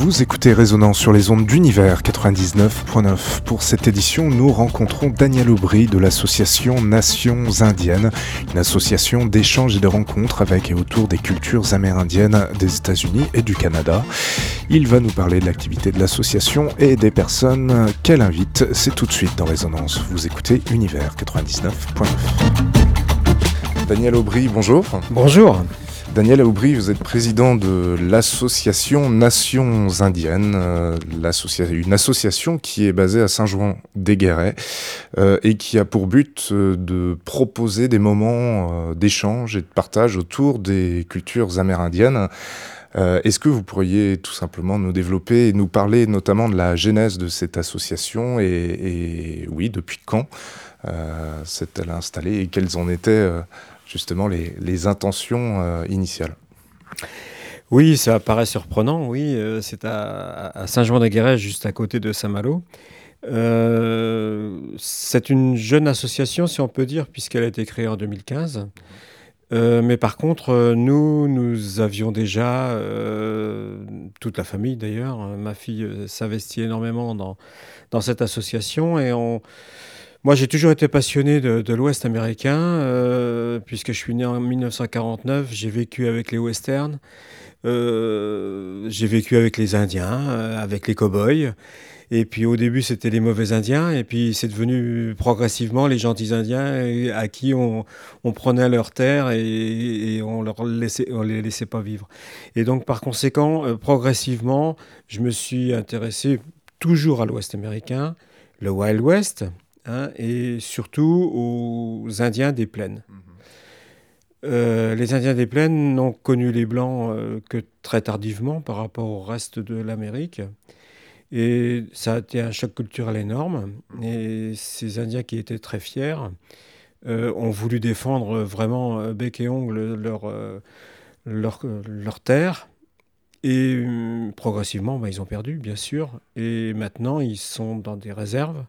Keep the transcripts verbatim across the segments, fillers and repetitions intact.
Vous écoutez Résonance sur les ondes d'Univers quatre-vingt-dix-neuf point neuf. Pour cette édition, nous rencontrons Daniel Aubry de l'association Nations Indiennes, une association d'échanges et de rencontres avec et autour des cultures amérindiennes des États-Unis et du Canada. Il va nous parler de l'activité de l'association et des personnes qu'elle invite. C'est tout de suite dans Résonance. Vous écoutez Univers quatre-vingt-dix-neuf point neuf. Daniel Aubry, bonjour. Bonjour. Daniel Aubry, vous êtes président de l'association Nations Indiennes, euh, l'associa- une association qui est basée à Saint-Jouan-des-Guérets euh, et qui a pour but euh, de proposer des moments euh, d'échange et de partage autour des cultures amérindiennes. Euh, est-ce que vous pourriez tout simplement nous développer et nous parler notamment de la genèse de cette association et, et oui, depuis quand euh, s'est-elle installée et quelles en étaient euh, justement les, les intentions euh, initiales? Oui, ça paraît surprenant, oui, euh, c'est à, à Saint-Jouan-des-Guérets, juste à côté de Saint-Malo. Euh, c'est une jeune association, si on peut dire, puisqu'elle a été créée en deux mille quinze. Euh, mais par contre, euh, nous, nous avions déjà, euh, toute la famille d'ailleurs, hein, ma fille euh, s'investit énormément dans, dans cette association et on... Moi, j'ai toujours été passionné de, de l'Ouest américain, euh, puisque je suis né en mille neuf cent quarante-neuf, j'ai vécu avec les westerns, euh, j'ai vécu avec les Indiens, euh, avec les cow-boys, et puis au début c'était les mauvais Indiens, et puis c'est devenu progressivement les gentils Indiens et à qui on, on prenait leurs terres et, et on leur laissait, on les laissait pas vivre. Et donc par conséquent, euh, progressivement, je me suis intéressé toujours à l'Ouest américain, le Wild West, hein, et surtout aux Indiens des plaines. Mmh. Euh, les Indiens des plaines n'ont connu les Blancs euh, que très tardivement par rapport au reste de l'Amérique. Et ça a été un choc culturel énorme. Et ces Indiens qui étaient très fiers euh, ont voulu défendre vraiment euh, bec et ongle leur, euh, leur, euh, leur terre. Et euh, progressivement, bah, ils ont perdu, bien sûr. Et maintenant, ils sont dans des réserves.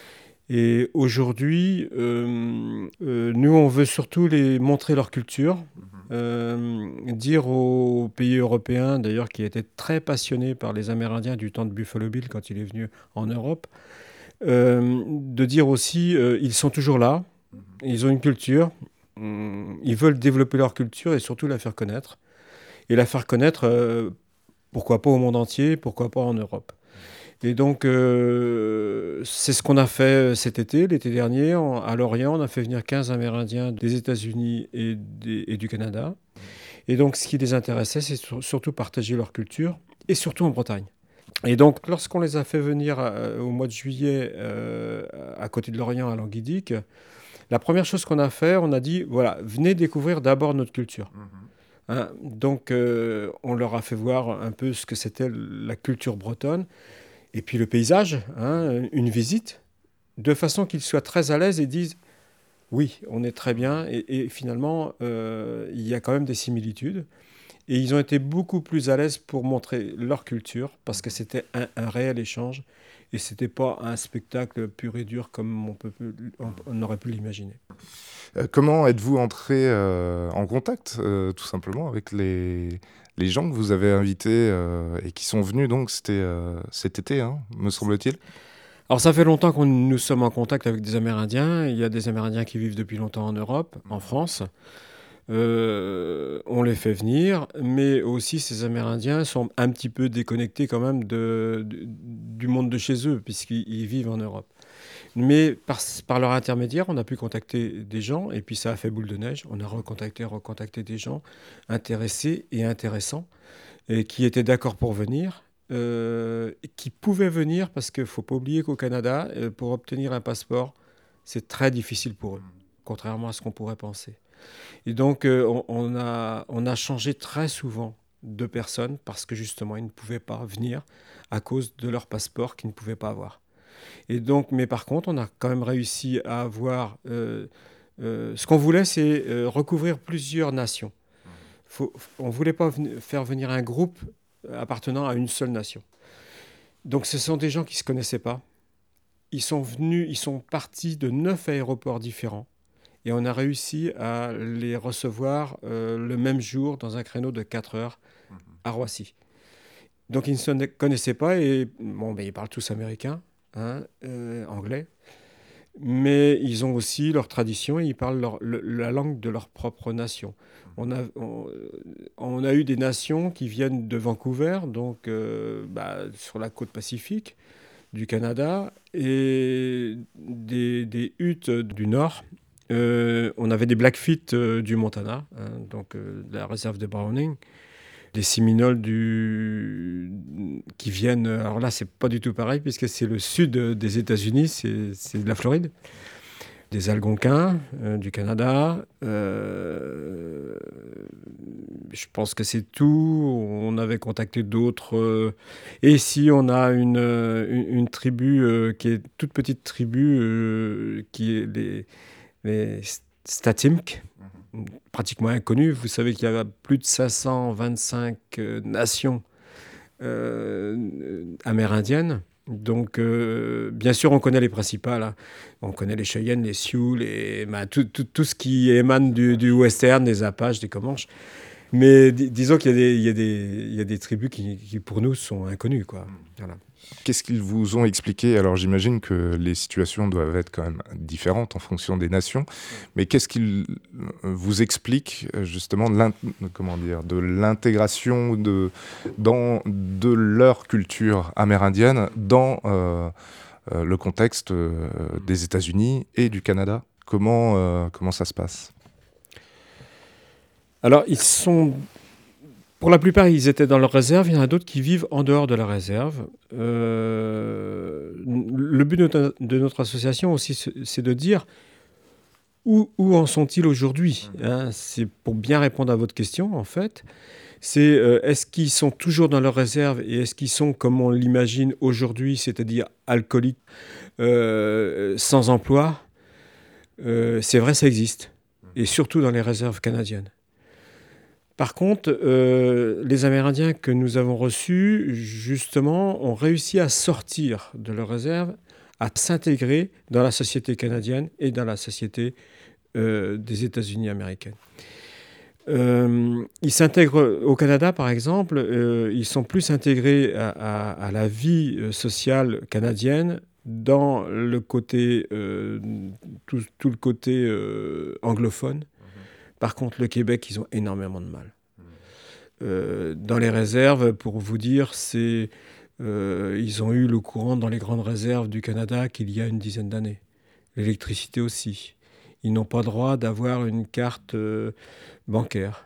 Et aujourd'hui, euh, euh, nous, on veut surtout les montrer leur culture, euh, dire aux pays européens, d'ailleurs, qui étaient très passionnés par les Amérindiens du temps de Buffalo Bill quand il est venu en Europe, euh, de dire aussi, euh, ils sont toujours là, ils ont une culture, ils veulent développer leur culture et surtout la faire connaître. Et la faire connaître, euh, pourquoi pas au monde entier, pourquoi pas en Europe. Et donc, euh, c'est ce qu'on a fait cet été, l'été dernier. En, à Lorient, on a fait venir quinze Amérindiens des États-Unis et, des, et du Canada. Et donc, ce qui les intéressait, c'est sur, surtout partager leur culture, et surtout en Bretagne. Et donc, lorsqu'on les a fait venir euh, au mois de juillet, euh, à côté de Lorient, à Languidic, la première chose qu'on a fait, on a dit, voilà, venez découvrir d'abord notre culture. Mmh. Hein, donc, euh, on leur a fait voir un peu ce que c'était la culture bretonne. Et puis le paysage, hein, une visite, de façon qu'ils soient très à l'aise et disent « oui, on est très bien ». Et, et finalement, euh, il y a quand même des similitudes. Et ils ont été beaucoup plus à l'aise pour montrer leur culture, parce que c'était un, un réel échange. Et ce n'était pas un spectacle pur et dur comme on, peut, on, on aurait pu l'imaginer. Euh, comment êtes-vous entré euh, en contact, euh, tout simplement, avec les... les gens que vous avez invités euh, et qui sont venus, donc, c'était euh, cet été, hein, me semble-t-il? Alors, ça fait longtemps que nous sommes en contact avec des Amérindiens. Il y a des Amérindiens qui vivent depuis longtemps en Europe, en France. Euh, on les fait venir, mais aussi ces Amérindiens sont un petit peu déconnectés quand même de, de, du monde de chez eux, puisqu'ils vivent en Europe. Mais par, par leur intermédiaire, on a pu contacter des gens, et puis ça a fait boule de neige. On a recontacté, recontacté des gens intéressés et intéressants, et qui étaient d'accord pour venir, euh, qui pouvaient venir, parce qu'il ne faut pas oublier qu'au Canada, euh, pour obtenir un passeport, c'est très difficile pour eux, contrairement à ce qu'on pourrait penser. Et donc, euh, on, on, a, on a changé très souvent de personnes, parce que justement, ils ne pouvaient pas venir à cause de leur passeport qu'ils ne pouvaient pas avoir. Et donc, mais par contre, on a quand même réussi à avoir... Euh, euh, ce qu'on voulait, c'est euh, recouvrir plusieurs nations. Faut, on ne voulait pas ven- faire venir un groupe appartenant à une seule nation. Donc, ce sont des gens qui ne se connaissaient pas. Ils sont venus, ils sont partis de neuf aéroports différents. Et on a réussi à les recevoir euh, le même jour dans un créneau de quatre heures à Roissy. Donc ils ne se connaissaient pas et bon, ben, ils parlent tous américain, hein, euh, anglais, mais ils ont aussi leur tradition et ils parlent leur- le- la langue de leur propre nation. On a, on, on a eu des nations qui viennent de Vancouver, donc euh, bah, sur la côte pacifique du Canada, et des, des Utes du nord. Euh, on avait des Blackfeet euh, du Montana, hein, donc euh, de la réserve de Browning, des Séminoles du... qui viennent. Alors là, c'est pas du tout pareil puisque c'est le sud des États-Unis, c'est, c'est de la Floride. Des Algonquins euh, du Canada. Euh, je pense que c'est tout. On avait contacté d'autres. Euh, et ici, on a une, euh, une, une tribu euh, qui est toute petite tribu euh, qui est les, les Statimk, pratiquement inconnue. Vous savez qu'il y a plus de cinq cent vingt-cinq euh, nations euh, amérindiennes. Donc, euh, bien sûr, on connaît les principales, hein. On connaît les Cheyennes, les Sioux, les, bah, tout, tout, tout ce qui émane du, du western, des Apaches, des Comanches. Mais dis- disons qu'il y a des, il y a des, il y a des tribus qui, qui, pour nous, sont inconnues, quoi. Voilà. Qu'est-ce qu'ils vous ont expliqué? Alors j'imagine que les situations doivent être quand même différentes en fonction des nations, mais qu'est-ce qu'ils vous expliquent euh, justement de l'in- comment dire, de l'intégration de, dans, de leur culture amérindienne dans euh, euh, le contexte euh, des États-Unis et du Canada? Comment, euh, comment ça se passe? Alors, ils sont, pour la plupart, ils étaient dans leur réserve. Il y en a d'autres qui vivent en dehors de la réserve. Euh, le but de notre, de notre association aussi, c'est c'est de dire où, où en sont-ils aujourd'hui, hein. C'est pour bien répondre à votre question, en fait. C'est euh, est-ce qu'ils sont toujours dans leur réserve et est-ce qu'ils sont, comme on l'imagine aujourd'hui, c'est-à-dire alcooliques, euh, sans emploi? Euh, c'est vrai, ça existe. Et surtout dans les réserves canadiennes. Par contre, euh, les Amérindiens que nous avons reçus, justement, ont réussi à sortir de leur réserve, à s'intégrer dans la société canadienne et dans la société euh, des États-Unis américaines. Euh, ils s'intègrent au Canada, par exemple, euh, ils sont plus intégrés à, à- à la vie euh, sociale canadienne dans le côté, euh, tout, tout le côté euh, anglophone. Par contre, le Québec, ils ont énormément de mal. Euh, dans les réserves, pour vous dire, c'est, euh, ils ont eu le courant dans les grandes réserves du Canada qu'il y a une dizaine d'années. L'électricité aussi. Ils n'ont pas le droit d'avoir une carte euh, bancaire.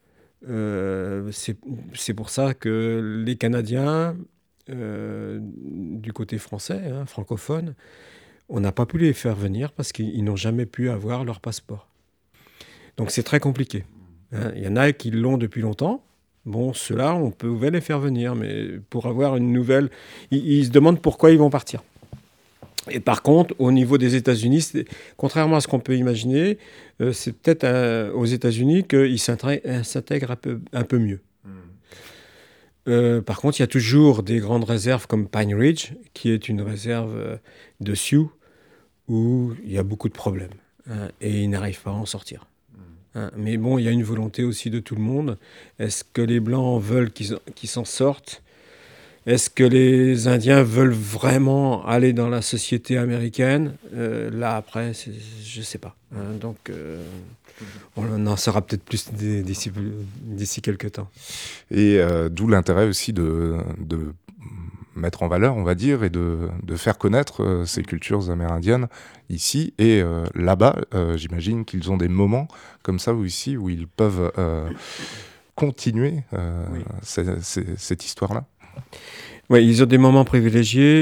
Euh, c'est, c'est pour ça que les Canadiens, euh, du côté français, hein, francophone, on n'a pas pu les faire venir parce qu'ils n'ont jamais pu avoir leur passeport. Donc c'est très compliqué, hein. Il y en a qui l'ont depuis longtemps. Bon, ceux-là, on pouvait les faire venir, mais pour avoir une nouvelle, ils, ils se demandent pourquoi ils vont partir. Et par contre, au niveau des États-Unis, c'est- contrairement à ce qu'on peut imaginer, euh, c'est peut-être euh, aux États-Unis qu'ils s'intrè- euh, s'intègrent un peu, un peu mieux. Euh, par contre, il y a toujours des grandes réserves comme Pine Ridge, qui est une réserve euh, de Sioux, où il y a beaucoup de problèmes, hein, et ils n'arrivent pas à en sortir, hein. Mais bon, il y a une volonté aussi de tout le monde. Est-ce que les Blancs veulent qu'ils qu'ils s'en sortent? Est-ce que les Indiens veulent vraiment aller dans la société américaine? Euh, Là, après, c'est- je ne sais pas, hein. Donc, euh, on en saura peut-être plus d- d'ici d'ici quelques temps. Et euh, d'où l'intérêt aussi de, de mettre en valeur, on va dire, et de, de faire connaître euh, ces cultures amérindiennes ici et euh, là-bas. Euh, j'imagine qu'ils ont des moments comme ça ou ici où ils peuvent euh, continuer euh, Oui. c'est- c'est- cette histoire-là. Ouais, ils ont des moments privilégiés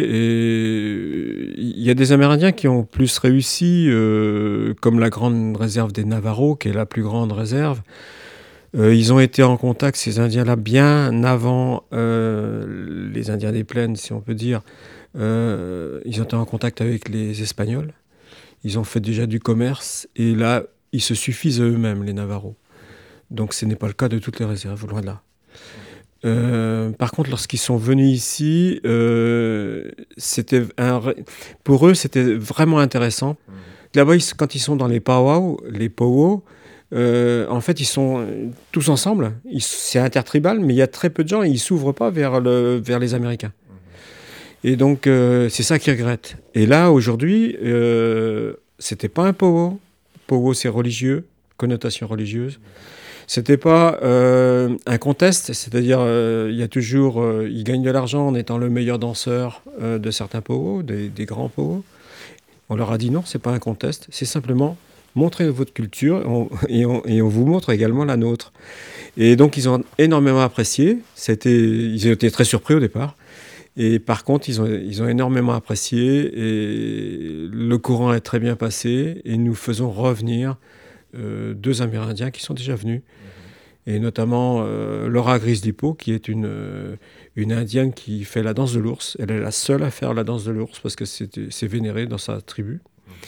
et il y a des Amérindiens qui ont plus réussi, euh, comme la grande réserve des Navajos, qui est la plus grande réserve. Euh, ils ont été en contact, ces Indiens-là, bien avant euh, les Indiens des plaines, si on peut dire. Euh, ils ont été en contact avec les Espagnols. Ils ont fait déjà du commerce et là, ils se suffisent à eux-mêmes, les Navajos. Donc ce n'est pas le cas de toutes les réserves, loin de là. Euh, par contre, lorsqu'ils sont venus ici, euh, c'était un, pour eux, c'était vraiment intéressant. Là-bas, ils- quand ils sont dans les powwows, les powwows, euh, en fait, ils sont tous ensemble. Ils- c'est intertribal, mais il y a très peu de gens et ils s'ouvrent pas vers, le, vers les Américains. Et donc, euh, c'est ça qu'ils regrettent. Et là, aujourd'hui, euh, c'était pas un powo. Powo, c'est religieux, connotation religieuse. C'était pas euh, un contest, c'est-à-dire euh, il y a toujours, euh, ils gagnent de l'argent en étant le meilleur danseur euh, de certains powwows, des, des grands powwows. On leur a dit non, c'est pas un contest, c'est simplement montrer votre culture et on, et on- et on vous montre également la nôtre. Et donc ils ont énormément apprécié. C'était, ils étaient très surpris au départ. Et par contre, ils ont, ils ont énormément apprécié et le courant est très bien passé et nous faisons revenir euh, deux Amérindiens qui sont déjà venus et notamment euh, Laura Grislipo, qui est une, euh, une Indienne qui fait la danse de l'ours. Elle est la seule à faire la danse de l'ours parce que c'est, c'est vénéré dans sa tribu.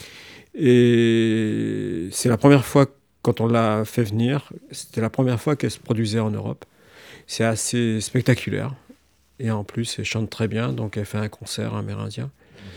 Et c'est la première fois, quand on l'a fait venir, c'était la première fois qu'elle se produisait en Europe. C'est assez spectaculaire. Et en plus, elle chante très bien, donc elle fait un concert amérindien.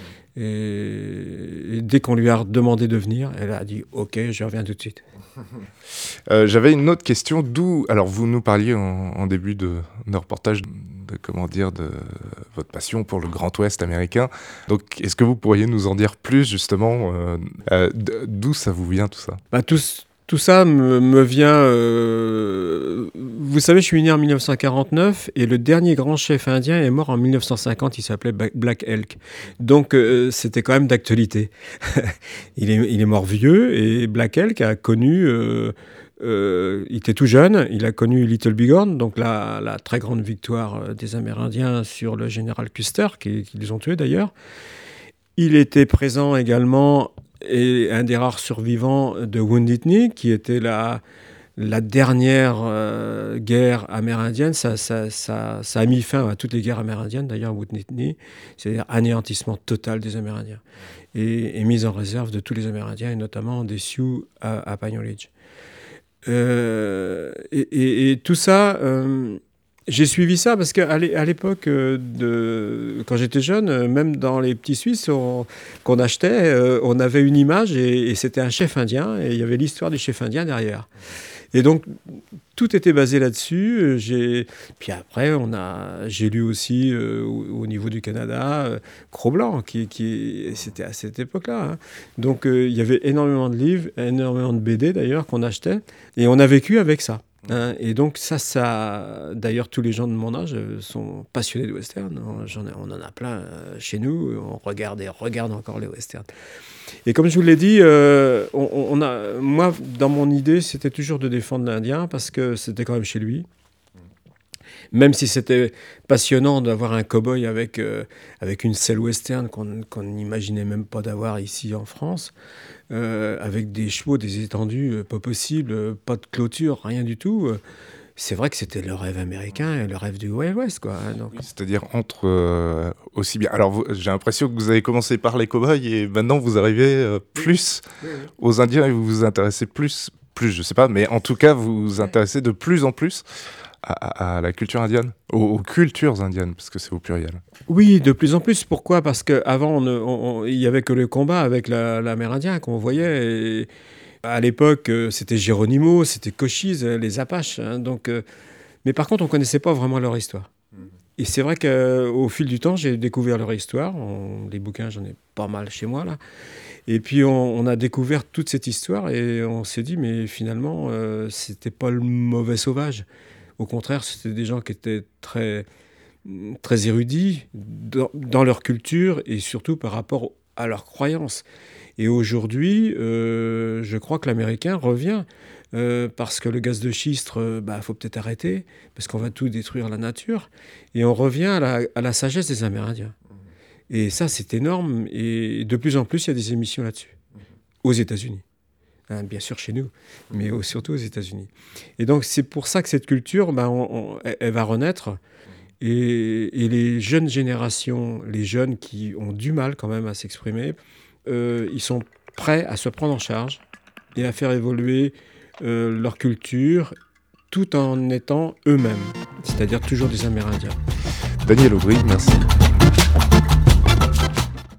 Et, et dès qu'on lui a demandé de venir, elle a dit « Ok, je reviens tout de suite ». Euh, j'avais une autre question. D'où, alors vous nous parliez en, en début de, de reportage de, de comment dire de votre passion pour le Grand Ouest américain. Donc, est-ce que vous pourriez nous en dire plus justement euh, euh, d'où ça vous vient tout ça? Bah, tout, tout ça me, me vient... euh, vous savez, je suis né en dix-neuf cent quarante-neuf et le dernier grand chef indien est mort en dix-neuf cent cinquante, il s'appelait Black Elk. Donc euh, c'était quand même d'actualité. il, est, il est mort vieux et Black Elk a connu... Euh, euh, il était tout jeune, il a connu Little Bighorn, donc la, la très grande victoire des Amérindiens sur le général Custer, qui, qui les ont tués d'ailleurs. Il était présent également, et un des rares survivants de Wounded Knee, qui était la, la dernière euh, guerre amérindienne. Ça, ça, ça, ça a mis fin à toutes les guerres amérindiennes, d'ailleurs, Wounded Knee, c'est-à-dire anéantissement total des Amérindiens, et, et mise en réserve de tous les Amérindiens, et notamment des Sioux à, à Pine Ridge. Euh, et, et, et tout ça... Euh, J'ai suivi ça parce qu'à l'époque, de, quand j'étais jeune, même dans les petits Suisses on, qu'on achetait, on avait une image et, et c'était un chef indien et il y avait l'histoire du chef indien derrière. Et donc, tout était basé là-dessus. J'ai... Puis après, on a... j'ai lu aussi, euh, au, au niveau du Canada, euh, Cro-Blanc, qui, qui... c'était à cette époque-là. Hein. Donc, euh, il y avait énormément de livres, énormément de B D d'ailleurs, qu'on achetait. Et on a vécu avec ça. Hein, et donc ça, ça, d'ailleurs tous les gens de mon âge sont passionnés de western. J'en ai, on en a plein euh, chez nous. On regarde et regarde encore les westerns. Et comme je vous l'ai dit, euh, on, on a, moi, dans mon idée, c'était toujours de défendre l'Indien parce que c'était quand même chez lui. Même si c'était passionnant d'avoir un cow-boy avec, euh, avec une selle western qu'on qu'on n'imaginait même pas d'avoir ici en France, euh, avec des chevaux, des étendues, euh, pas possible, euh, pas de clôture, rien du tout. Euh, c'est vrai que c'était le rêve américain et le rêve du Wild West, quoi. Hein, donc. Oui, c'est-à-dire entre euh, aussi bien. Alors, vous, j'ai l'impression que vous avez commencé par les cow-boys et maintenant vous arrivez euh, plus oui, oui. aux Indiens et vous vous intéressez plus, plus, je sais pas, mais en tout cas vous vous intéressez de plus en plus à, à, à la culture indienne, aux, aux cultures indiennes, parce que c'est au pluriel. Oui, de plus en plus. Pourquoi ? Parce qu'avant, il n'y avait que le combat avec la, l'Amérindien qu'on voyait. Et à l'époque, c'était Geronimo, c'était Cochise, les Apaches. Hein, donc, euh, mais par contre, on ne connaissait pas vraiment leur histoire. Et c'est vrai qu'au fil du temps, j'ai découvert leur histoire. On, les bouquins, j'en ai pas mal chez moi, là. Et puis, on, on a découvert toute cette histoire et on s'est dit, mais finalement, euh, c'était pas le mauvais sauvage. Au contraire, c'était des gens qui étaient très, très érudits dans, dans leur culture et surtout par rapport à leurs croyances. Et aujourd'hui, euh, je crois que l'Américain revient euh, parce que le gaz de schiste, il bah, faut peut-être arrêter parce qu'on va tout détruire la nature. Et on revient à la, à la sagesse des Amérindiens. Et ça, c'est énorme. Et de plus en plus, il y a des émissions là-dessus, aux États-Unis. Hein, bien sûr chez nous, mais surtout aux États-Unis. Et donc, c'est pour ça que cette culture, bah, on, on, elle va renaître. Et, et les jeunes générations, les jeunes qui ont du mal quand même à s'exprimer, euh, ils sont prêts à se prendre en charge et à faire évoluer euh, leur culture tout en étant eux-mêmes, c'est-à-dire toujours des Amérindiens. Daniel Aubry, merci.